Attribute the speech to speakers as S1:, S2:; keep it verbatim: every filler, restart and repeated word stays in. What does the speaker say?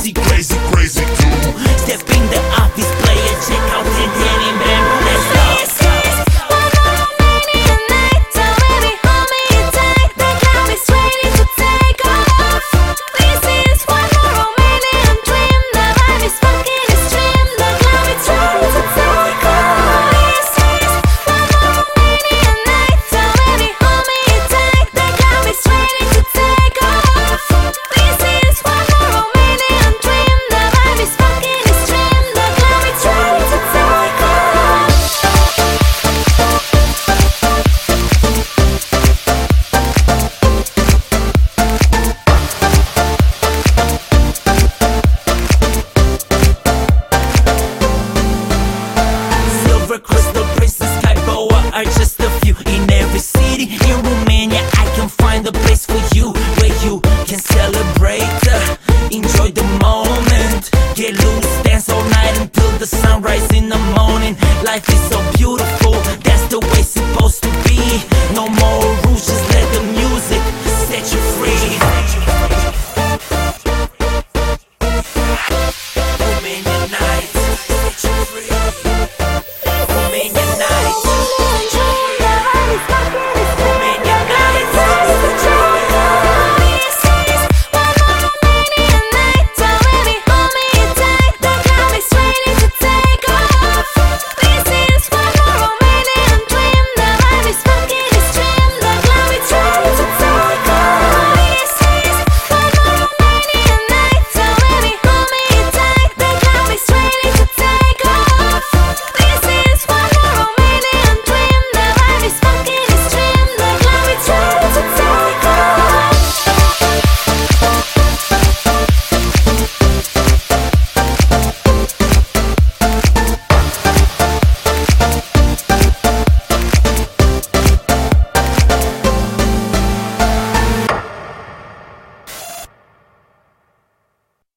S1: crazy, crazy, crazy too. Step in the office, play a check out ten ten in bamboo. Let's go. Crystal Princess, Kaiboa are just a few. In every city in Romania I can find a place for you, where you can celebrate, uh, enjoy the moment, get loose, dance all night until the sunrise in the morning. Life is